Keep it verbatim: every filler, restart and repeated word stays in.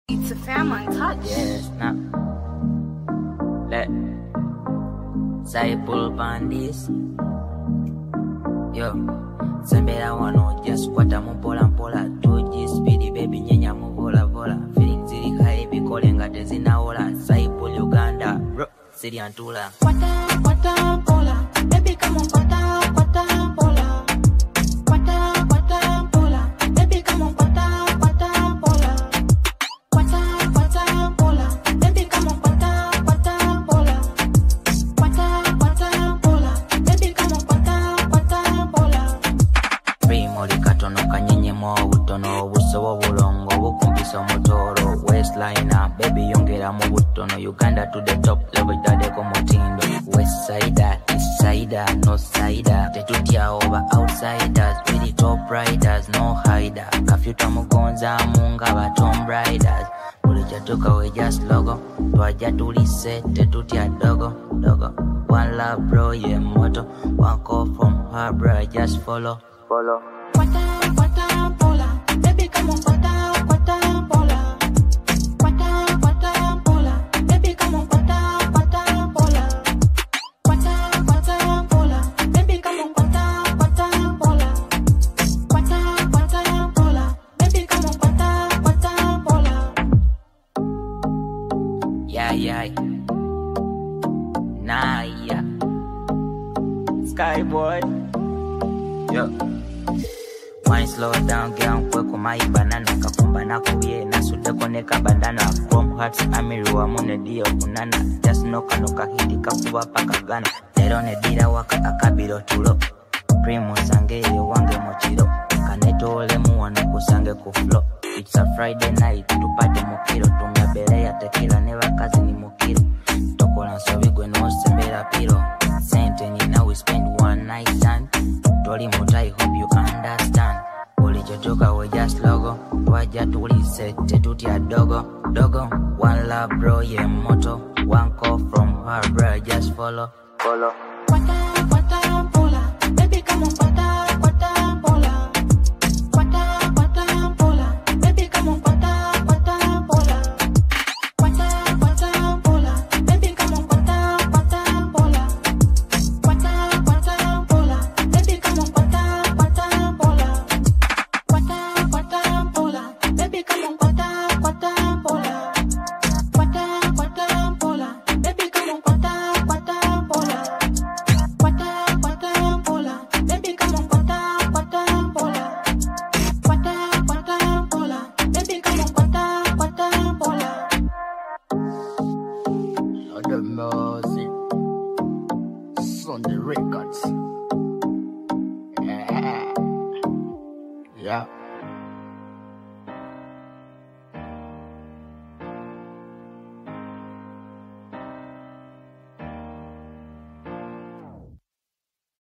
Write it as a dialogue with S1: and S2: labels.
S1: It's a fam untouched.
S2: Yes, now. Let say pull bandis. Yo, sembera wano just kwata mupola mpola two G speedy baby nyenya muvola vola feelings ziri high bikole nga tezinawola say pull Uganda bro siri antula
S3: kwata kwata pola baby come on kwata kwata pola kwata kwata pola baby come on kwata kwata pola kwata kwata pola baby come on kwata kwata pola kwata kwata pola baby come on kwata kwata pola
S2: primo likatono kanyenye mo butono busobo bulongo bukumpisa motoro waistline baby yongera mu butono Uganda to the top level dade ko motindo west side east side north side tetutia over outsiders with the top riders no hider kafyuta mugonza munga ba Tomb Raiders ulijatoka we just logo twaja tulise tetutia dogo dogo one love bro yeah moto one call from her bro just follow follow
S3: kwata kwata pola baby come on kwata kwata pola kwata kwata pola baby come on kwata kwata pola kwata kwata pola baby come on kwata kwata pola kwata kwata pola baby come on kwata kwata pola
S2: yeah yeah nah yeah Skyboy yo wine slow down girl kweko my banana kakumba na kuye na sude koneka bandana from hearts amiruwa mune dio kunana just noka noka hidi kakuba paka gana terone dira waka akabiro tulo primo sange wange mochiro kaneto ole muwana kusange kuflo it's a Friday night tupate mukiro tungabele ya tequila neva kazi ni mukiro tokola sobigwe no sembera piro sente ni now we spend one night stand Toli mutai hope you understand ulichotoka we just logo waja tulise tetutia dogo dogo one love bro yeah moto one call from her bro just follow follow
S3: kwata kwata pola baby come on kwata kwata pola kwata kwata pola baby come on kwata kwata pola kwata kwata pola baby come on kwata kwata pola kwata kwata pola baby come on kwata kwata pola kwata kwata pola baby come on kwata kwata pola kwata kwata pola baby come on kwata kwata pola kwata kwata pola baby come on kwata kwata pola kwata kwata pola baby come on kwata kwata pola
S4: Other music Sunday Records. Yeah. Yeah.